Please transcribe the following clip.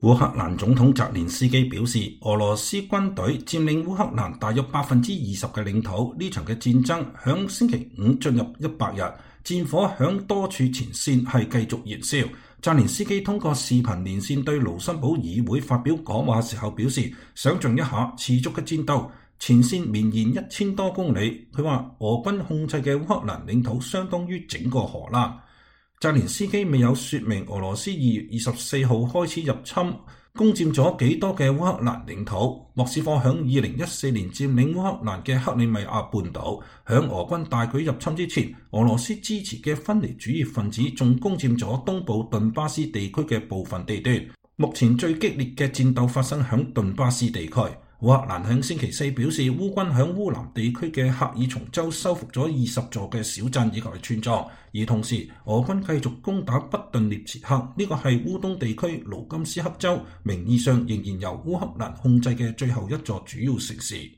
烏克蘭總統澤連斯基表示，俄羅斯軍隊佔領烏克蘭大約20%嘅領土。呢場嘅戰爭響星期五進入100日，戰火響多處前線係繼續燃燒。澤連斯基通過視頻連線對盧森堡議會發表講話時候表示，想象一下持續嘅戰鬥，前線綿延1000多公里。佢話俄軍控制嘅烏克蘭領土相當於整個荷蘭。澤連斯基未有說明俄羅斯2月24號開始入侵，攻佔咗幾多嘅烏克蘭領土。莫斯科響2014年佔領烏克蘭嘅克里米亞半島。響俄軍大舉入侵之前，俄羅斯支持嘅分離主義分子仲攻佔咗東部頓巴斯地區嘅部分地段。目前最激烈嘅戰鬥發生響頓巴斯地區。烏克蘭響星期四表示，烏軍響烏南地區嘅赫爾松州收復咗20座嘅小鎮以及村莊，而同時俄軍繼續攻打北頓涅茨克，呢個係烏東地區盧甘斯克州名義上仍然由烏克蘭控制嘅最後一座主要城市。